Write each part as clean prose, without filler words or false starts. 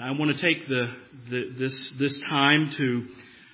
I want to take this time to,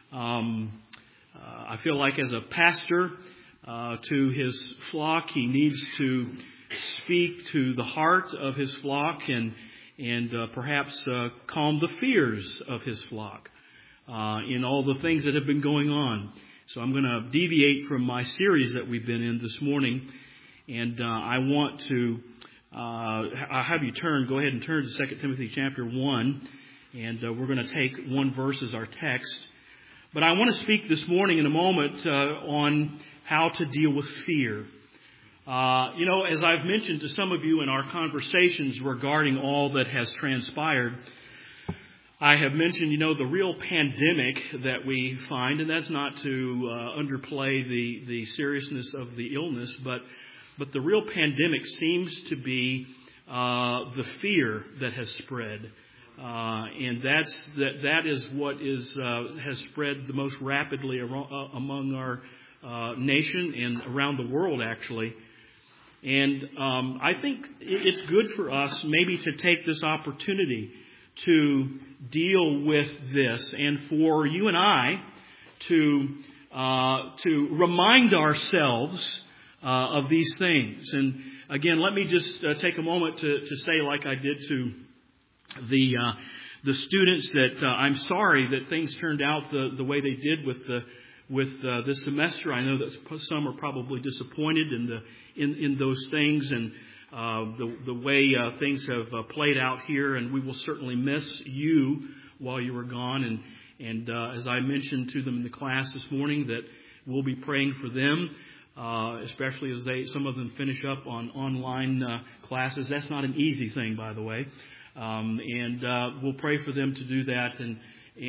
I feel like as a pastor to his flock, he needs to speak to the heart of his flock and perhaps calm the fears of his flock in all the things that have been going on. So I'm going to deviate from my series that we've been in this morning, and I want to I'll have you go ahead and turn to 2 Timothy chapter 1, and we're going to take one verse as our text. But I want to speak this morning in a moment on how to deal with fear. As I've mentioned to some of you in our conversations regarding all that has transpired, I have mentioned, the real pandemic that we find, and that's not to underplay the seriousness of the illness, but the real pandemic seems to be the fear that has spread, and that is what has spread the most rapidly among our nation and around the world, actually. And I think it's good for us maybe to take this opportunity to deal with this, and for you and I to remind ourselves of these things. And again, let me just take a moment to say, like I did to the students, that I'm sorry that things turned out the way they did with this semester. I know that some are probably disappointed in those things and the way things have played out here, and we will certainly miss you while you were gone. And as I mentioned to them in the class this morning, that we'll be praying for them. Especially as some of them finish up on online classes. That's not an easy thing, by the way. And we'll pray for them to do that, and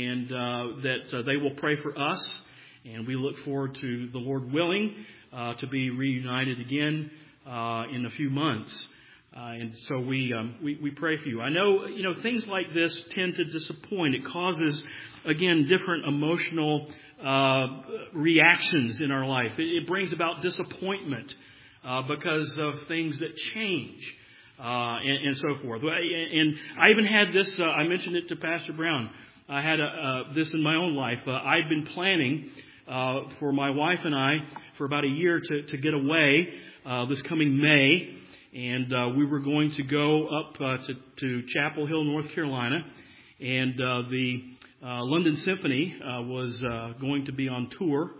that they will pray for us. And we look forward to, the Lord willing, to be reunited again in a few months. And so we pray for you. I know, things like this tend to disappoint. It causes, again, different emotional reactions in our life. It brings about disappointment because of things that change and so forth. And I even had this, I mentioned it to Pastor Brown. I had this in my own life. I'd been planning for my wife and I for about a year to get away this coming May. And we were going to go up to Chapel Hill, North Carolina. And the London Symphony was going to be on tour.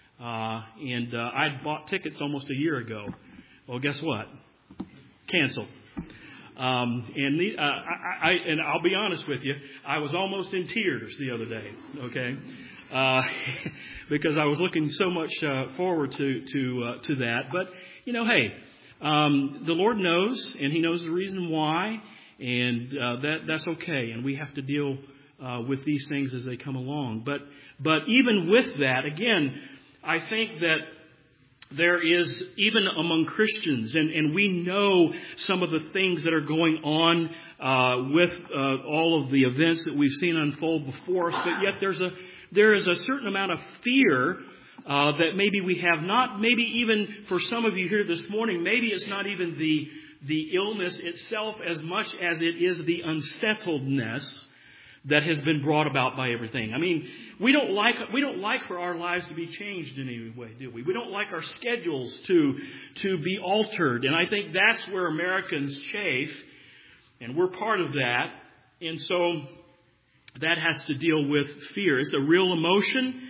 And I'd bought tickets almost a year ago. Well, guess what? Canceled. And I'll be honest with you, I was almost in tears the other day, okay? Because I was looking so much forward to that. But, hey, the Lord knows, and He knows the reason why, and that's okay. And we have to deal with these things as they come along. But even with that, again, I think that there is, even among Christians, and we know some of the things that are going on with all of the events that we've seen unfold before us, but yet there is a certain amount of fear that maybe we have not, maybe even for some of you here this morning, maybe it's not even the illness itself as much as it is the unsettledness that has been brought about by everything. I mean, we don't like for our lives to be changed in any way, do we? We don't like our schedules to be altered. And I think that's where Americans chafe, and we're part of that. And so that has to deal with fear. It's a real emotion.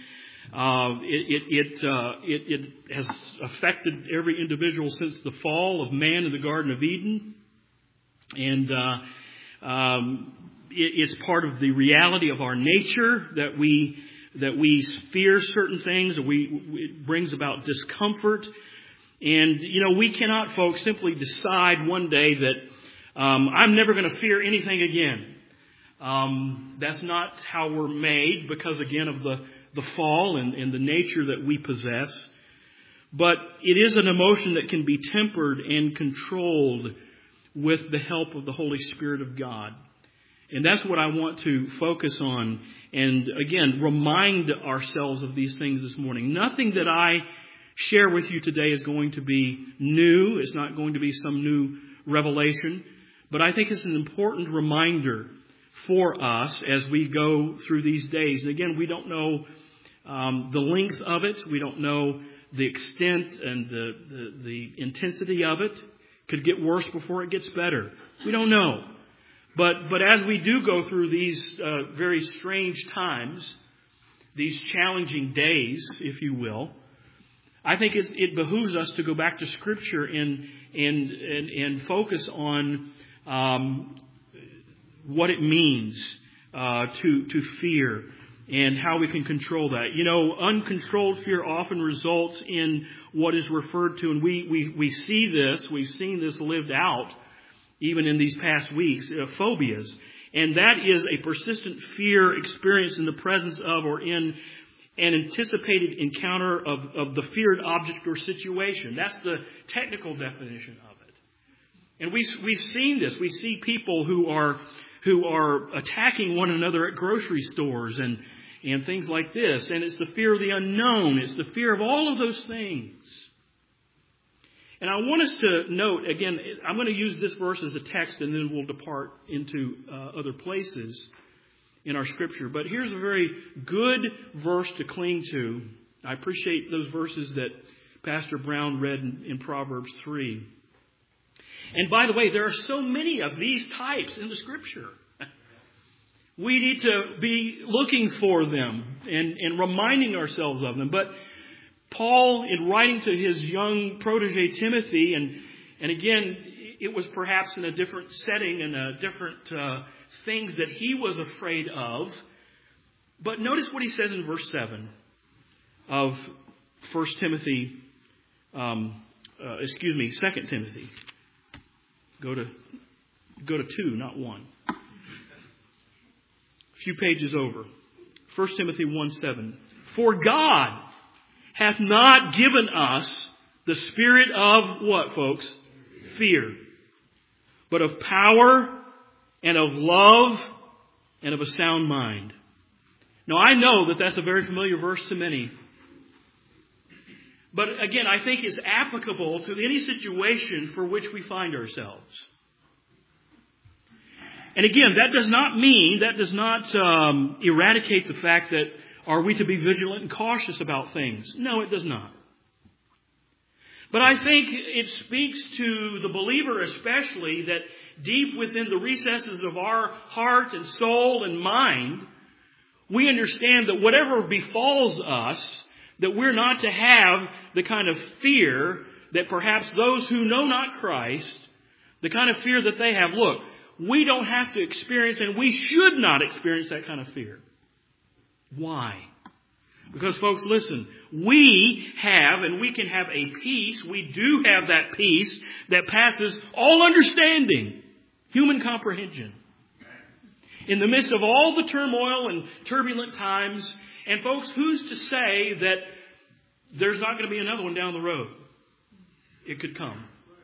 It has affected every individual since the fall of man in the Garden of Eden. And it's part of the reality of our nature that we fear certain things. It brings about discomfort. And, we cannot, folks, simply decide one day that I'm never going to fear anything again. That's not how we're made because, again, of the fall and the nature that we possess. But it is an emotion that can be tempered and controlled with the help of the Holy Spirit of God. And that's what I want to focus on and, again, remind ourselves of these things this morning. Nothing that I share with you today is going to be new. It's not going to be some new revelation. But I think it's an important reminder for us as we go through these days. And again, we don't know the length of it. We don't know the extent and the intensity of it. Could get worse before it gets better. We don't know. But as we do go through these very strange times, these challenging days, if you will, I think it behooves us to go back to Scripture and focus on what it means to fear and how we can control that. You know, uncontrolled fear often results in what is referred to, and we see this, we've seen this lived out even in these past weeks, phobias. And that is a persistent fear experienced in the presence of or in an anticipated encounter of the feared object or situation. That's the technical definition of it. And we've seen this. We see people who are attacking one another at grocery stores and things like this. And it's the fear of the unknown. It's the fear of all of those things. And I want us to note, again, I'm going to use this verse as a text and then we'll depart into other places in our Scripture. But here's a very good verse to cling to. I appreciate those verses that Pastor Brown read in Proverbs 3. And by the way, there are so many of these types in the Scripture. We need to be looking for them and reminding ourselves of them. But Paul, in writing to his young protege Timothy, and again, it was perhaps in a different setting and a different things that he was afraid of. But notice what he says in verse 7 of 2 Timothy. Go to 2, not 1. A few pages over. 1 Timothy 1:7. For God hath not given us the spirit of what, folks? Fear. But of power and of love and of a sound mind. Now, I know that that's a very familiar verse to many. But again, I think it's applicable to any situation for which we find ourselves. And again, that does not eradicate the fact that are we to be vigilant and cautious about things? No, it does not. But I think it speaks to the believer especially that deep within the recesses of our heart and soul and mind, we understand that whatever befalls us, that we're not to have the kind of fear that perhaps those who know not Christ, the kind of fear that they have. Look, we don't have to experience, and we should not experience that kind of fear. Why? Because, folks, listen, we have, and we can have a peace, we do have that peace that passes all understanding, human comprehension. In the midst of all the turmoil and turbulent times, and folks, who's to say that there's not going to be another one down the road? It could come.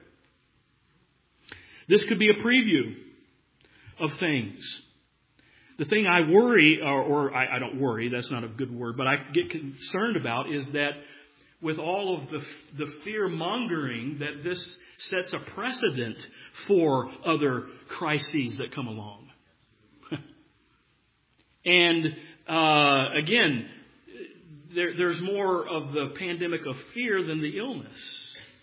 This could be a preview of things. The thing I worry, or I don't worry, that's not a good word, but I get concerned about is that with all of the fear-mongering, that this sets a precedent for other crises that come along. And again, there's more of the pandemic of fear than the illness.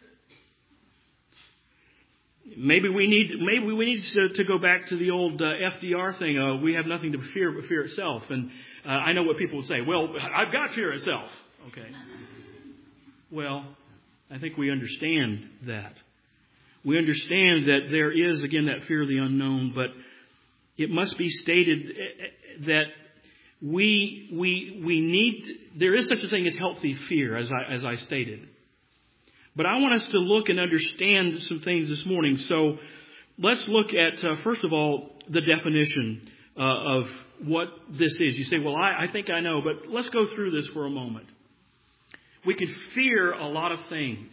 Maybe we need to go back to the old FDR thing. We have nothing to fear but fear itself. And I know what people will say. Well, I've got fear itself. Okay. Well, I think we understand that. We understand that there is, again, that fear of the unknown. But it must be stated that we need. There is such a thing as healthy fear, as I stated. But I want us to look and understand some things this morning. So let's look at, first of all, the definition of what this is. You say, well, I think I know, but let's go through this for a moment. We can fear a lot of things.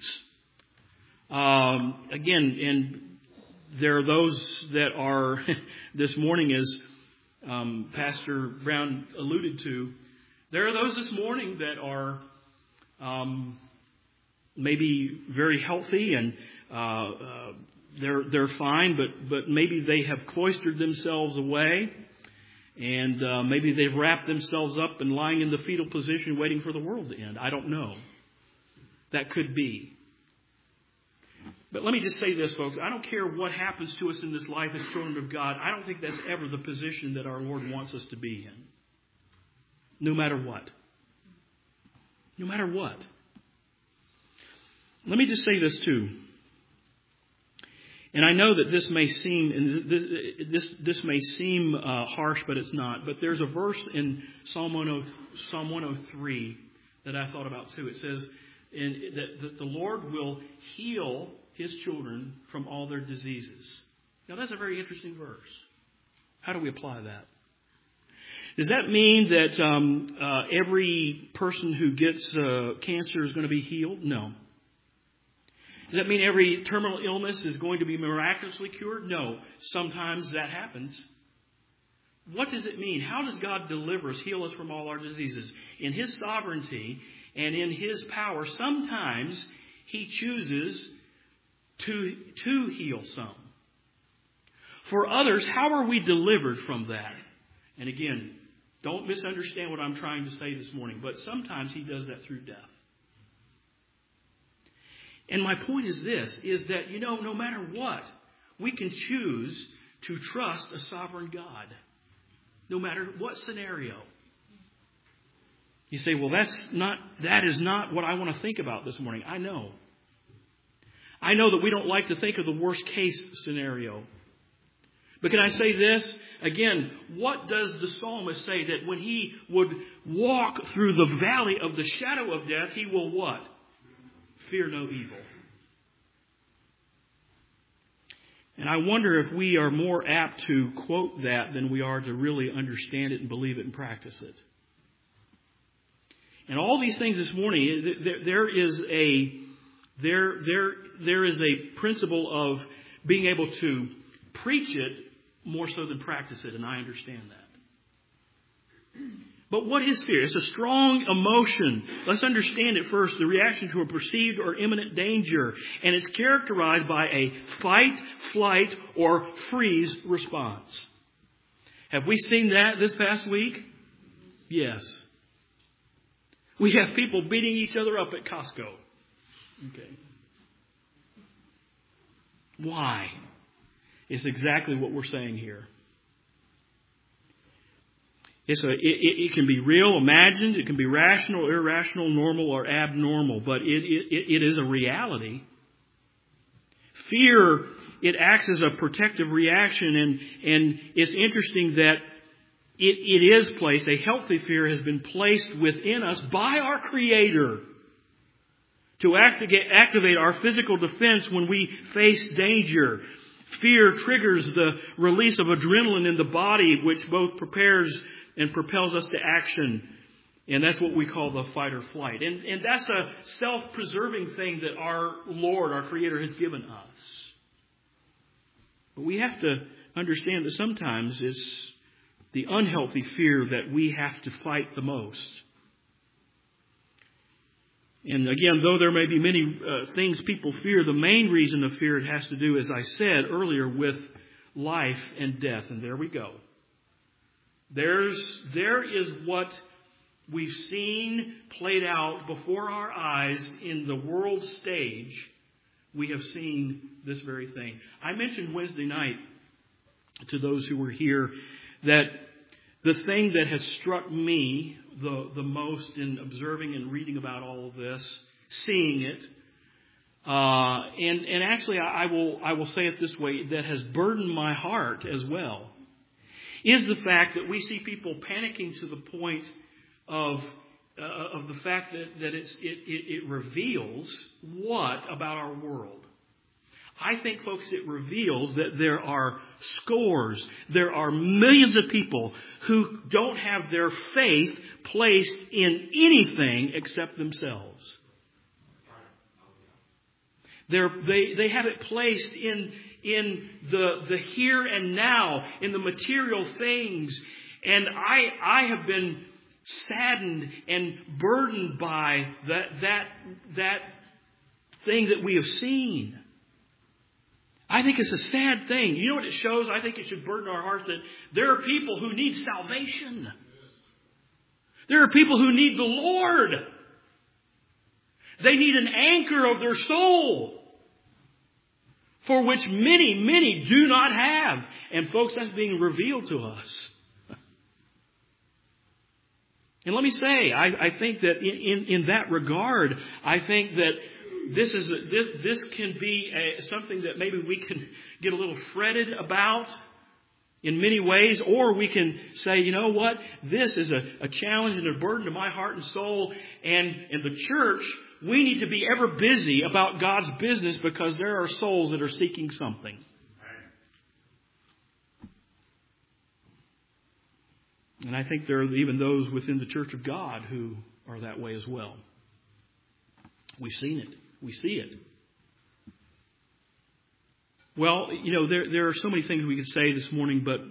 Again, and there are those that are, this morning as Pastor Brown alluded to, there are those this morning that are maybe very healthy and they're fine, but maybe they have cloistered themselves away And maybe they've wrapped themselves up and lying in the fetal position waiting for the world to end. I don't know. That could be. But let me just say this, folks. I don't care what happens to us in this life as children of God. I don't think that's ever the position that our Lord wants us to be in. No matter what. No matter what. Let me just say this too. And I know that this may seem harsh, but it's not. But there's a verse in Psalm 103 that I thought about too. It says that the Lord will heal His children from all their diseases. Now that's a very interesting verse. How do we apply that? Does that mean that every person who gets cancer is going to be healed? No. Does that mean every terminal illness is going to be miraculously cured? No. Sometimes that happens. What does it mean? How does God deliver us, heal us from all our diseases? In His sovereignty and in His power, sometimes He chooses to heal some. For others, how are we delivered from that? And again, don't misunderstand what I'm trying to say this morning, but sometimes He does that through death. And my point is this, is that, no matter what, we can choose to trust a sovereign God. No matter what scenario. You say, well, that is not what I want to think about this morning. I know. I know that we don't like to think of the worst case scenario. But can I say this? Again, what does the psalmist say? That when he would walk through the valley of the shadow of death, he will what? Fear no evil. And I wonder if we are more apt to quote that than we are to really understand it and believe it and practice it. And all these things this morning, there is a principle of being able to preach it more so than practice it, and I understand that. But what is fear? It's a strong emotion. Let's understand it first. The reaction to a perceived or imminent danger. And it's characterized by a fight, flight, or freeze response. Have we seen that this past week? Yes. We have people beating each other up at Costco. Okay. Why? It's exactly what we're saying here. It can be real, imagined. It can be rational, irrational, normal, or abnormal. But it is a reality. Fear, it acts as a protective reaction. And it's interesting that it is placed, a healthy fear has been placed within us by our Creator to activate our physical defense when we face danger. Fear triggers the release of adrenaline in the body, which both prepares and propels us to action. And that's what we call the fight or flight. And that's a self-preserving thing that our Lord, our Creator, has given us. But we have to understand that sometimes it's the unhealthy fear that we have to fight the most. And again, though there may be many things people fear, the main reason of fear it has to do, as I said earlier, with life and death. And there we go. There is what we've seen played out before our eyes in the world stage. We have seen this very thing. I mentioned Wednesday night to those who were here that the thing that has struck me the most in observing and reading about all of this, seeing it, and actually I will say it this way, that has burdened my heart as well, is the fact that we see people panicking to the point of the fact that it reveals what about our world. I think, folks, it reveals that there are there are millions of people who don't have their faith placed in anything except themselves. They have it placed in the here and now, in the material things. And I have been saddened and burdened by that thing that we have seen. I think it's a sad thing. You know what it shows? I think it should burden our hearts that there are people who need salvation. There are people who need the Lord. They need an anchor of their soul, for which many, many do not have. And folks, that's being revealed to us. And let me say, I think that in that regard, I think that this can be something that maybe we can get a little fretted about in many ways, or we can say, you know what, this is a challenge and a burden to my heart and soul, and in the church, we need to be ever busy about God's business because there are souls that are seeking something. And I think there are even those within the Church of God who are that way as well. We've seen it. We see it. Well, you know, there are so many things we could say this morning, but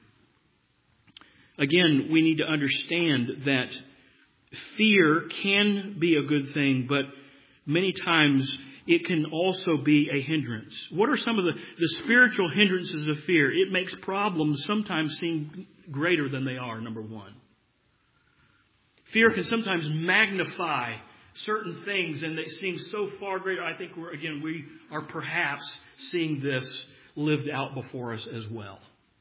again, we need to understand that fear can be a good thing, but many times it can also be a hindrance. What are some of the spiritual hindrances of fear? It makes problems sometimes seem greater than they are, number one. Fear can sometimes magnify certain things, and they seem so far greater. I think we are perhaps seeing this lived out before us as well.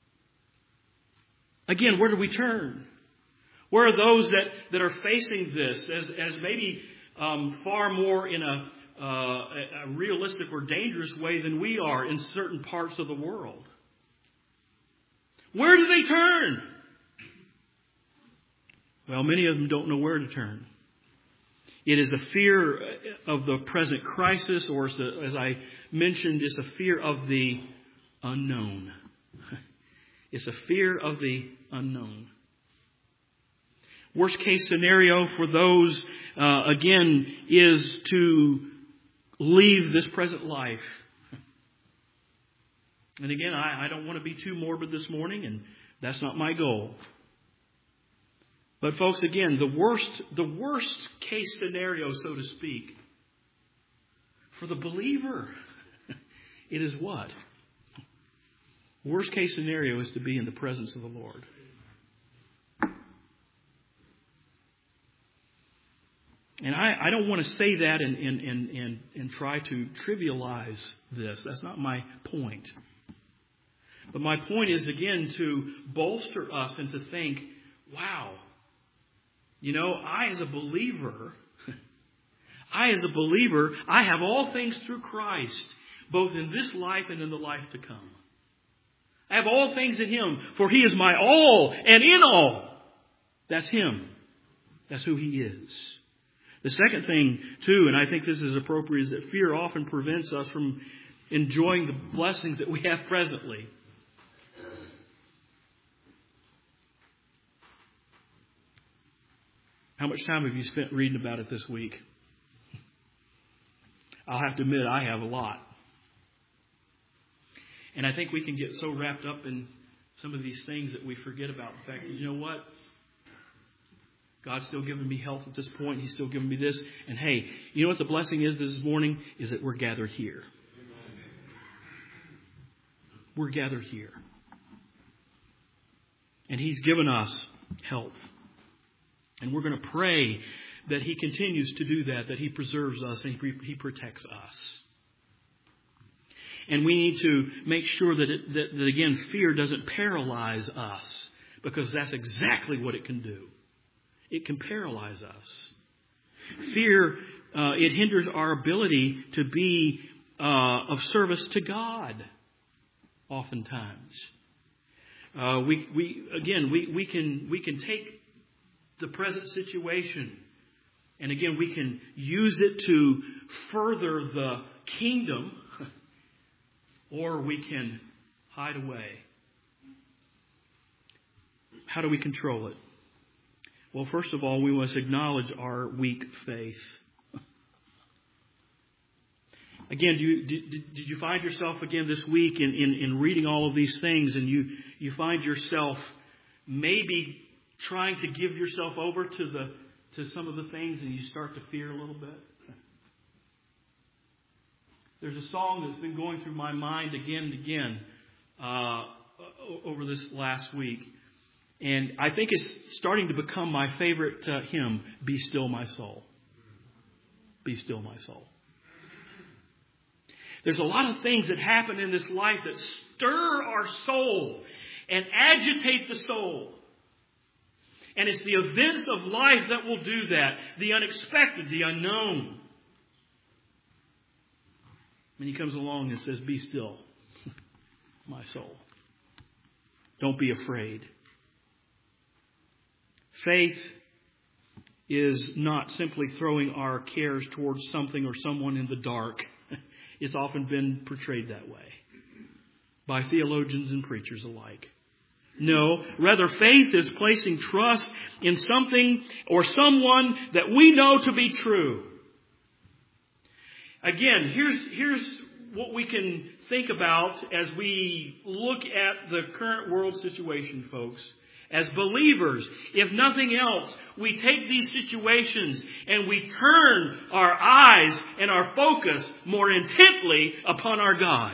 Again, where do we turn? Where are those that are facing this as maybe far more in a realistic or dangerous way than we are in certain parts of the world? Where do they turn? Well, many of them don't know where to turn. It is a fear of the present crisis, or as I mentioned, it's a fear of the unknown. It's a fear of the unknown. Worst case scenario for those, again, is to leave this present life. And again, I don't want to be too morbid this morning, and that's not my goal. But folks, again, the worst case scenario, so to speak, for the believer, it is what? Worst case scenario is to be in the presence of the Lord. And I don't want to say that and try to trivialize this. That's not my point. But my point is, again, to bolster us and to think, wow, you know, I as a believer, I have all things through Christ, both in this life and in the life to come. I have all things in Him, for He is my all and in all. That's Him. That's who He is. The second thing, too, and I think this is appropriate, is that fear often prevents us from enjoying the blessings that we have presently. How much time have you spent reading about it this week? I'll have to admit, I have a lot. And I think we can get so wrapped up in some of these things that we forget about the fact that, you know what? God's still giving me health at this point. He's still giving me this. And hey, you know what the blessing is this morning? Is that we're gathered here. We're gathered here. And He's given us health. And we're going to pray that He continues to do that He preserves us and He protects us. And we need to make sure that again, fear doesn't paralyze us, because that's exactly what it can do. It can paralyze us. Fear, it hinders our ability to be of service to God. Oftentimes, we can take the present situation, and again, we can use it to further the kingdom, or we can hide away. How do we control it? Well, first of all, we must acknowledge our weak faith. Again, did you find yourself again this week in reading all of these things, and you find yourself maybe trying to give yourself over to some of the things, and you start to fear a little bit? There's a song that's been going through my mind again and again over this last week. And I think it's starting to become my favorite hymn, Be Still My Soul. Be still my soul. There's a lot of things that happen in this life that stir our soul and agitate the soul. And it's the events of life that will do that. The unexpected, the unknown. And He comes along and says, be still, my soul. Don't be afraid. Faith is not simply throwing our cares towards something or someone in the dark. It's often been portrayed that way by theologians and preachers alike. No, rather faith is placing trust in something or someone that we know to be true. Again, here's what we can think about as we look at the current world situation, folks. As believers, if nothing else, we take these situations and we turn our eyes and our focus more intently upon our God.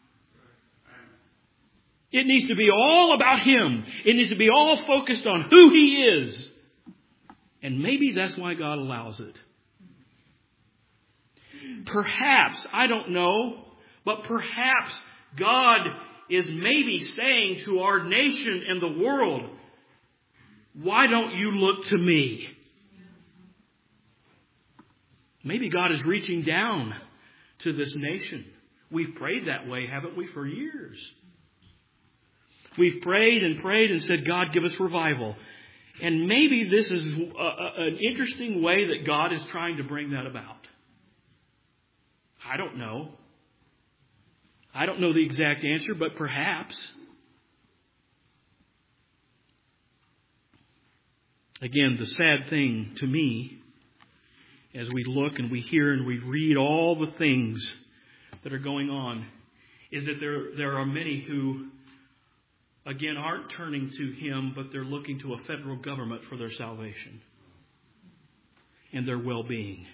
It needs to be all about Him. It needs to be all focused on who He is. And maybe that's why God allows it. Perhaps, I don't know, but perhaps God is maybe saying to our nation and the world, why don't you look to me? Maybe God is reaching down to this nation. We've prayed that way, haven't we, for years? We've prayed and said, God, give us revival. And maybe this is an interesting way that God is trying to bring that about. I don't know. I don't know the exact answer, but perhaps. Again, the sad thing to me, as we look and we hear and we read all the things that are going on, is that there are many who, again, aren't turning to Him, but they're looking to a federal government for their salvation and their well-being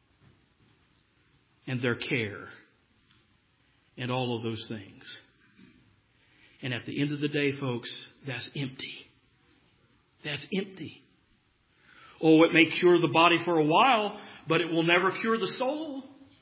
and their care and all of those things. And at the end of the day, folks, that's empty. That's empty. Oh, it may cure the body for a while, but it will never cure the soul.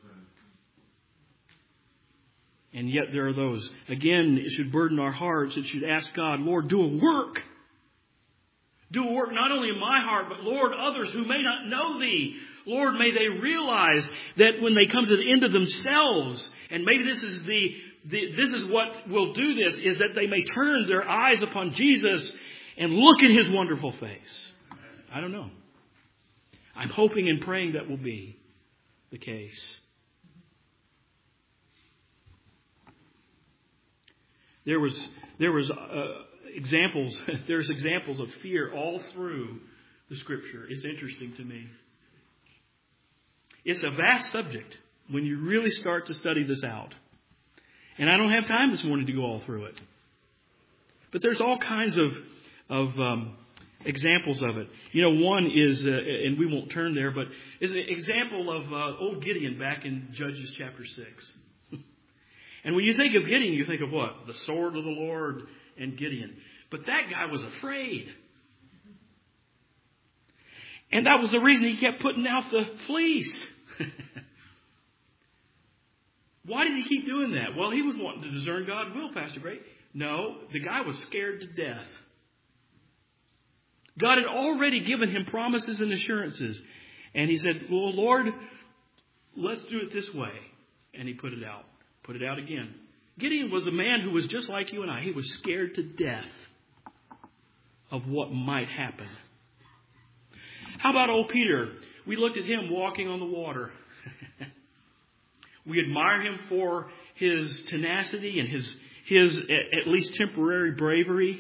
And yet there are those. Again, it should burden our hearts. It should ask God, Lord, do a work. Do a work not only in my heart, but Lord, others who may not know Thee. Lord, may they realize that when they come to the end of themselves, and maybe this is what will do this, is that they may turn their eyes upon Jesus and look at His wonderful face. I don't know. I'm hoping and praying that will be the case. There was examples. There's examples of fear all through the Scripture. It's interesting to me. It's a vast subject when you really start to study this out. And I don't have time this morning to go all through it. But there's all kinds of examples of it. You know, one is, and we won't turn there, but is an example of old Gideon back in Judges chapter 6. And when you think of Gideon, you think of what? The sword of the Lord and Gideon. But that guy was afraid. And that was the reason he kept putting out the fleece. Why did he keep doing that? Well, he was wanting to discern God's will, Pastor Gray. No, the guy was scared to death. God had already given him promises and assurances. And he said, well, Lord, let's do it this way. And he put it out. Put it out again. Gideon was a man who was just like you and I. He was scared to death of what might happen. How about old Peter? We looked at him walking on the water. We admire him for his tenacity and his at least temporary bravery.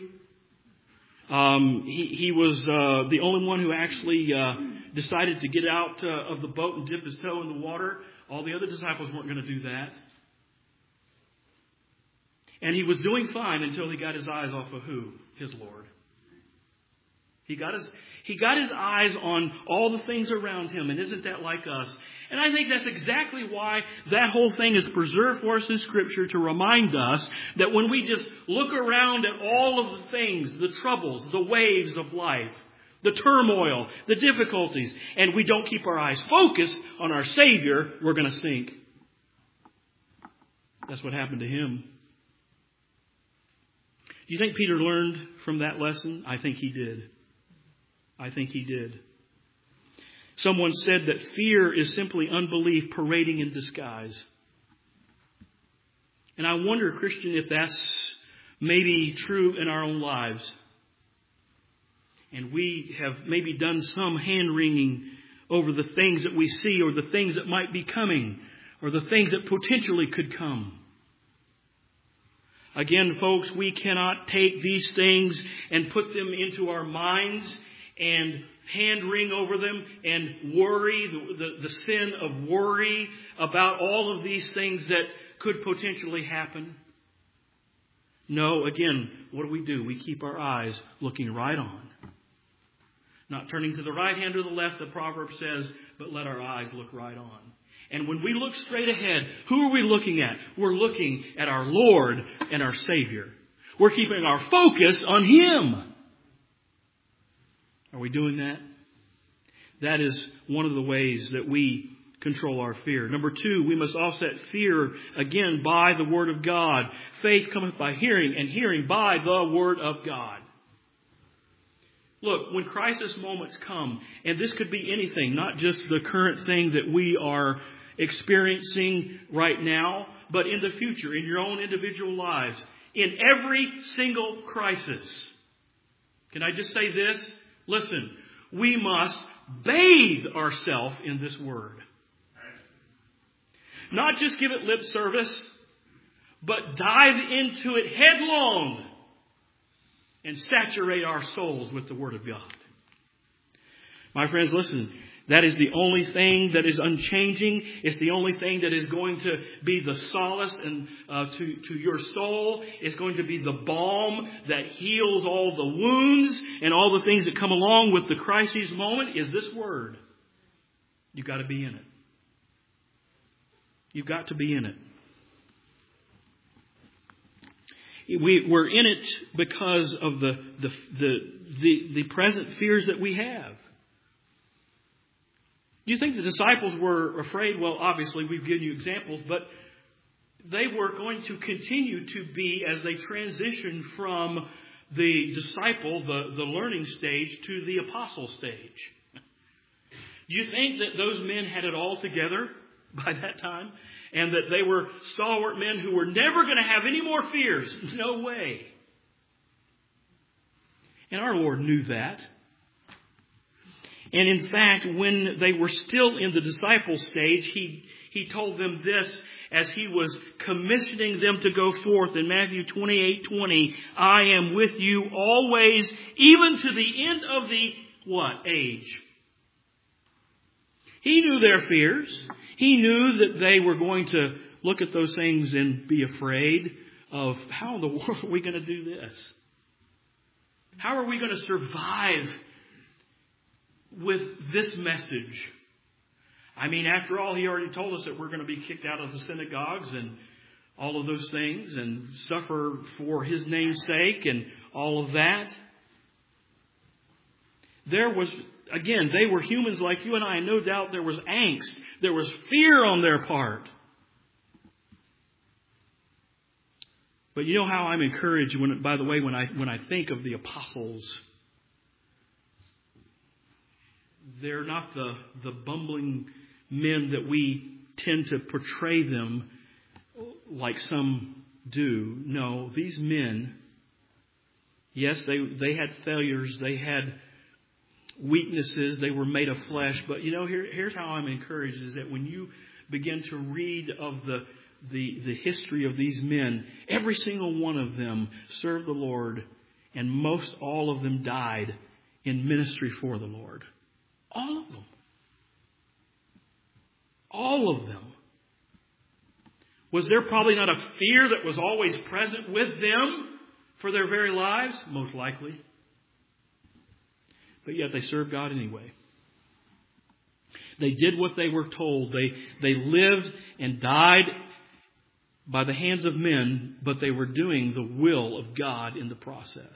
He was the only one who actually decided to get out of the boat and dip his toe in the water. All the other disciples weren't going to do that. And he was doing fine until he got his eyes off of who? His Lord. He got his eyes on all the things around him. And isn't that like us? And I think that's exactly why that whole thing is preserved for us in Scripture, to remind us that when we just look around at all of the things, the troubles, the waves of life, the turmoil, the difficulties, and we don't keep our eyes focused on our Savior, we're going to sink. That's what happened to him. Do you think Peter learned from that lesson? I think he did. I think he did. Someone said that fear is simply unbelief parading in disguise. And I wonder, Christian, if that's maybe true in our own lives. And we have maybe done some hand-wringing over the things that we see, or the things that might be coming, or the things that potentially could come. Again, folks, we cannot take these things and put them into our minds and hand-wring over them and worry, the sin of worry about all of these things that could potentially happen. No, again, what do? We keep our eyes looking right on. Not turning to the right hand or the left, the proverb says, but let our eyes look right on. And when we look straight ahead, who are we looking at? We're looking at our Lord and our Savior. We're keeping our focus on Him. Are we doing that? That is one of the ways that we control our fear. Number 2, we must offset fear, again, by the Word of God. Faith cometh by hearing, and hearing by the Word of God. Look, when crisis moments come, and this could be anything, not just the current thing that we are experiencing right now, but in the future, in your own individual lives, in every single crisis. Can I just say this? Listen, we must bathe ourselves in this Word. Not just give it lip service, but dive into it headlong and saturate our souls with the Word of God. My friends, listen, that is the only thing that is unchanging. It's the only thing that is going to be the solace and to your soul. It's going to be the balm that heals all the wounds and all the things that come along with the crisis moment, is this Word. You've got to be in it. You've got to be in it. We're in it because of the present fears that we have. Do you think the disciples were afraid? Well, obviously, we've given you examples, but they were going to continue to be as they transitioned from the disciple, the learning stage, to the apostle stage. Do you think that those men had it all together by that time? And that they were stalwart men who were never going to have any more fears? No way. And our Lord knew that. And in fact, when they were still in the disciple stage, He told them this as He was commissioning them to go forth in Matthew 28:20. I am with you always, even to the end of the what? Age. He knew their fears. He knew that they were going to look at those things and be afraid of, how in the world are we going to do this? How are we going to survive with this message? I mean, after all, He already told us that we're going to be kicked out of the synagogues and all of those things and suffer for His name's sake and all of that. Again, they were humans like you and I. No doubt there was angst. There was fear on their part. But you know how I'm encouraged, when I think of the apostles. They're not the bumbling men that we tend to portray them like some do. No, these men, yes, they had failures. They had weaknesses. They were made of flesh. But you know, here's how I'm encouraged, is that when you begin to read of the history of these men, every single one of them served the Lord, and most all of them died in ministry for the Lord. All of them. All of them. Was there probably not a fear that was always present with them for their very lives? Most likely. But yet they served God anyway. They did what they were told. They lived and died by the hands of men, but they were doing the will of God in the process.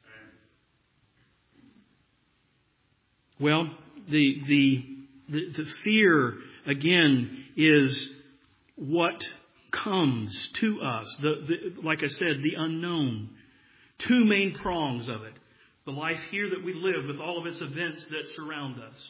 Well, the fear, again, is what comes to us. Like I said, the unknown. Two main prongs of it. The life here that we live with all of its events that surround us.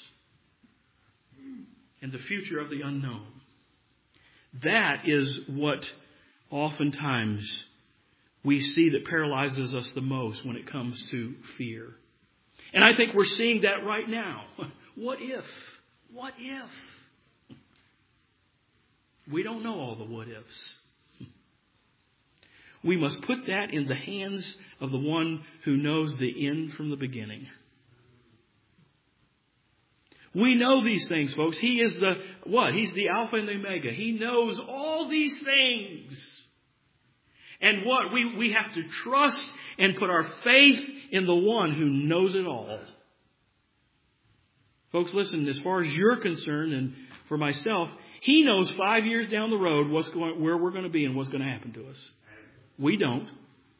And the future of the unknown. That is what oftentimes we see that paralyzes us the most when it comes to fear. And I think we're seeing that right now. What if? What if? We don't know all the what ifs. We must put that in the hands of the one who knows the end from the beginning. We know these things, folks. He is the what? He's the Alpha and the Omega. He knows all these things. And what? We have to trust and put our faith in the one who knows it all. Folks, listen, as far as you're concerned and for myself, He knows 5 years down the road where we're going to be and what's going to happen to us. We don't.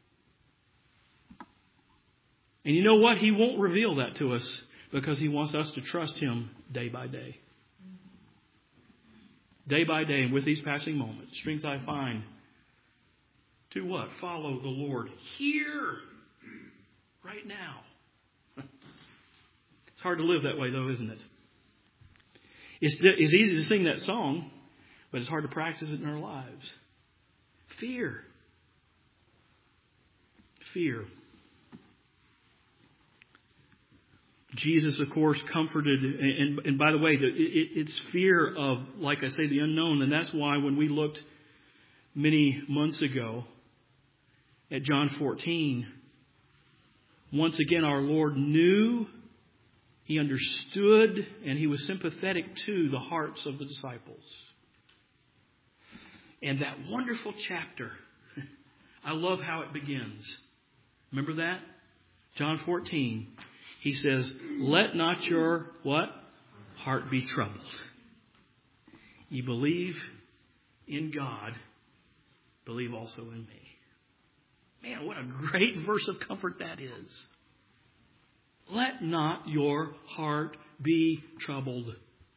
And you know what? He won't reveal that to us because He wants us to trust Him day by day. Day by day, and with these passing moments, strength I find to what? Follow the Lord here, right now. It's hard to live that way, though, isn't it? It's easy to sing that song, but it's hard to practice it in our lives. Fear. Fear. Jesus, of course, comforted, and by the way, it's fear of, like I say, the unknown, and that's why when we looked many months ago at John 14, once again our Lord knew, He understood, and He was sympathetic to the hearts of the disciples. And that wonderful chapter, I love how it begins. Remember that? John 14. He says, let not your, what? Heart be troubled. You believe in God, believe also in me. Man, what a great verse of comfort that is. Let not your heart be troubled.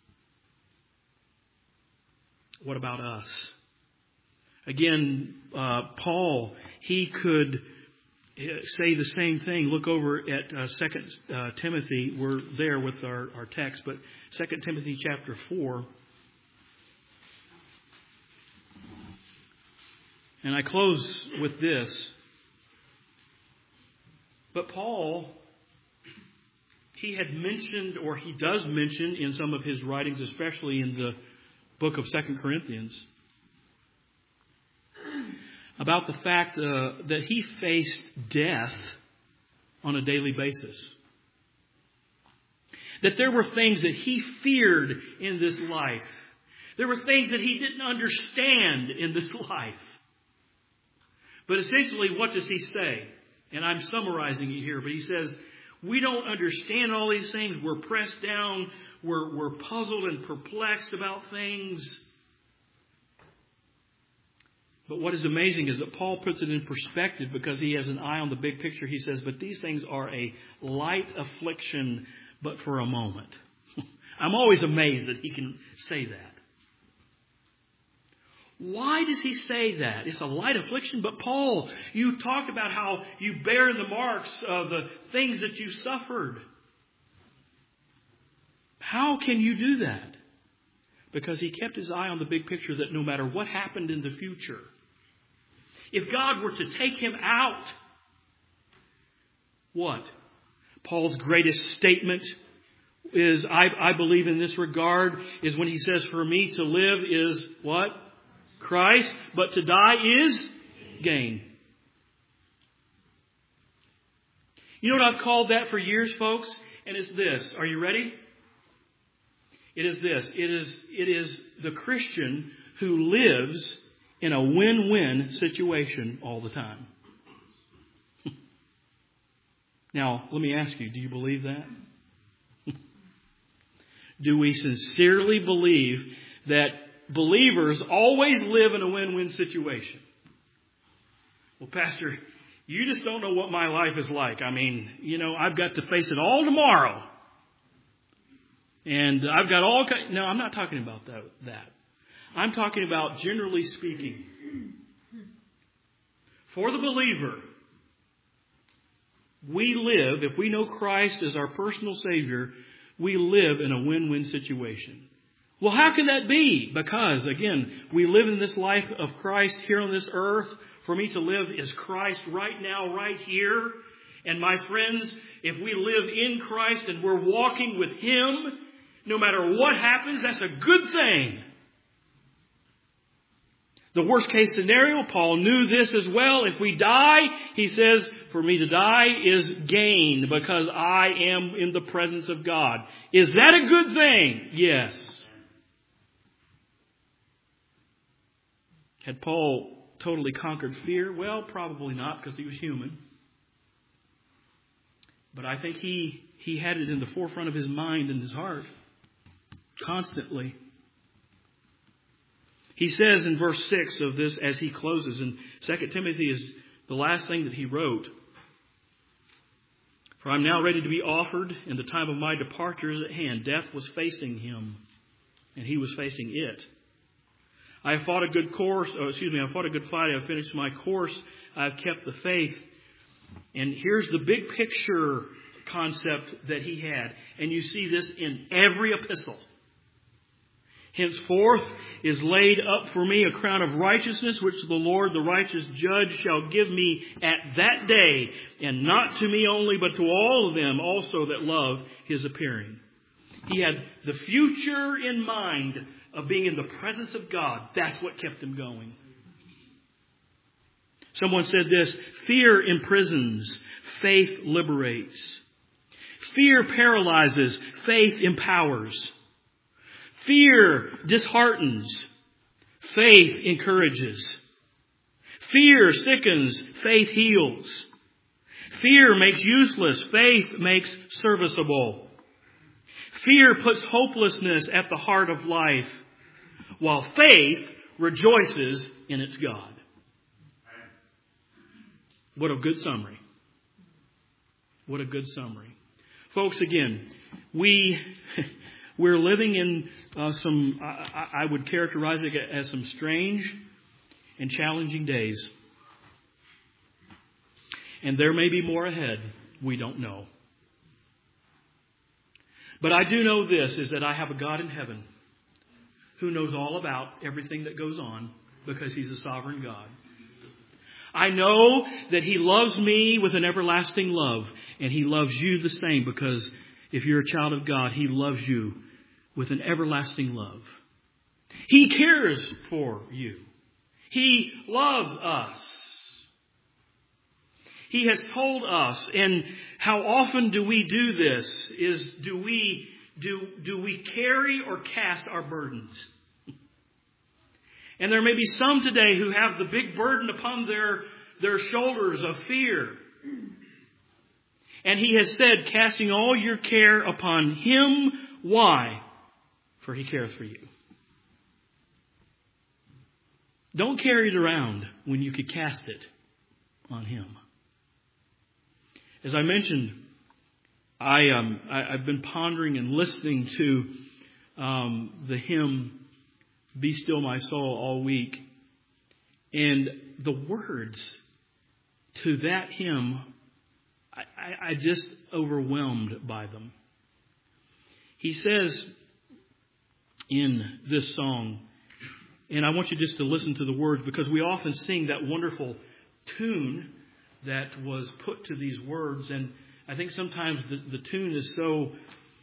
What about us? Again, Paul, he could say the same thing. Look over at 2 Timothy. We're there with our text, but 2 Timothy chapter 4. And I close with this. But Paul, he had mentioned, or he does mention in some of his writings, especially in the book of 2 Corinthians, about the fact that he faced death on a daily basis. That there were things that he feared in this life. There were things that he didn't understand in this life. But essentially, what does he say? And I'm summarizing it here, but he says, we don't understand all these things. We're pressed down. We're puzzled and perplexed about things. But what is amazing is that Paul puts it in perspective because he has an eye on the big picture. He says, but these things are a light affliction, but for a moment. I'm always amazed that he can say that. Why does he say that? It's a light affliction. But Paul, you talked about how you bear the marks of the things that you suffered. How can you do that? Because he kept his eye on the big picture that no matter what happened in the future, if God were to take him out, what? Paul's greatest statement is, I believe in this regard, is when he says, for me to live is what? Christ, but to die is gain. You know what I've called that for years, folks? And it's this. Are you ready? It is this. It is the Christian who lives in a win-win situation all the time. Now, let me ask you, do you believe that? do we sincerely believe that believers always live in a win-win situation? Well, Pastor, you just don't know what my life is like. I mean, I've got to face it all tomorrow. And I've got all kinds... No, I'm not talking about that. I'm talking about generally speaking. For the believer, we live, if we know Christ as our personal Savior, we live in a win-win situation. Well, how can that be? Because, again, we live in this life of Christ here on this earth. For me to live is Christ right now, right here. And my friends, if we live in Christ and we're walking with Him, no matter what happens, that's a good thing. The worst case scenario, Paul knew this as well. If we die, he says, for me to die is gain because I am in the presence of God. Is that a good thing? Yes. Had Paul totally conquered fear? Well, probably not because he was human. But I think he had it in the forefront of his mind and his heart constantly. He says in verse 6 of this as he closes, and 2 Timothy is the last thing that he wrote. For I'm now ready to be offered, and the time of my departure is at hand. Death was facing him, and he was facing it. I have fought a good I fought a good fight. I have finished my course. I have kept the faith. And here's the big picture concept that he had. And you see this in every epistle. Henceforth is laid up for me a crown of righteousness, which the Lord, the righteous judge, shall give me at that day, and not to me only, but to all of them also that love His appearing. He had the future in mind of being in the presence of God. That's what kept him going. Someone said this: fear imprisons, faith liberates. Fear paralyzes, faith empowers. Fear disheartens, faith encourages. Fear sickens, faith heals. Fear makes useless, faith makes serviceable. Fear puts hopelessness at the heart of life, while faith rejoices in its God. What a good summary. What a good summary. Folks, again, we're living in I would characterize it as some strange and challenging days. And there may be more ahead. We don't know. But I do know this, is that I have a God in heaven who knows all about everything that goes on because He's a sovereign God. I know that He loves me with an everlasting love, and He loves you the same, because if you're a child of God, He loves you with an everlasting love. He cares for you. He loves us. He has told us, and how often do we do this, is do we carry or cast our burdens? And there may be some today who have the big burden upon their shoulders of fear. And He has said, casting all your care upon Him. Why? For He cares for you. Don't carry it around when you could cast it on Him. As I mentioned, I've been pondering and listening to the hymn, Be Still My Soul, all week. And the words to that hymn, I just overwhelmed by them. He says in this song, and I want you just to listen to the words, because we often sing that wonderful tune that was put to these words, and I think sometimes the tune is so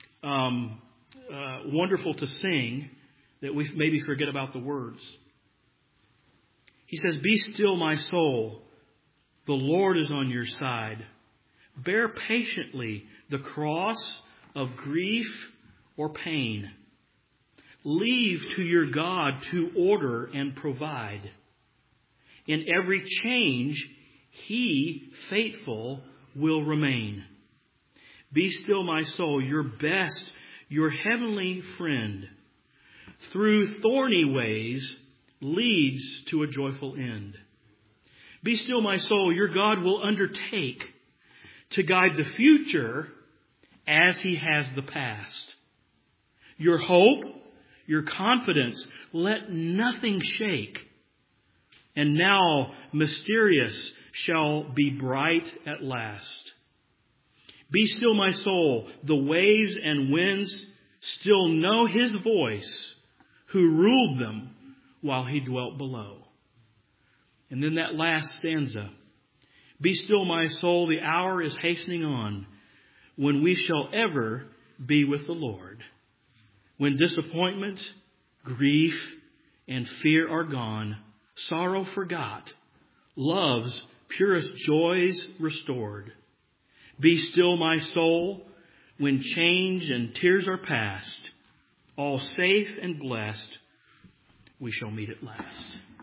wonderful to sing that we maybe forget about the words. He says, Be still, my soul. The Lord is on your side. Bear patiently the cross of grief or pain. Leave to your God to order and provide. In every change, He, faithful, will remain. Be still, my soul. Your best, your heavenly friend, through thorny ways leads to a joyful end. Be still, my soul, your God will undertake to guide the future as He has the past. Your hope, your confidence, let nothing shake. And now mysterious shall be bright at last. Be still, my soul, the waves and winds still know His voice, who ruled them while He dwelt below. And then that last stanza. Be still, my soul, the hour is hastening on, when we shall ever be with the Lord. When disappointment, grief, and fear are gone, sorrow forgot, love's purest joys restored. Be still, my soul, when change and tears are past, all safe and blessed, we shall meet at last.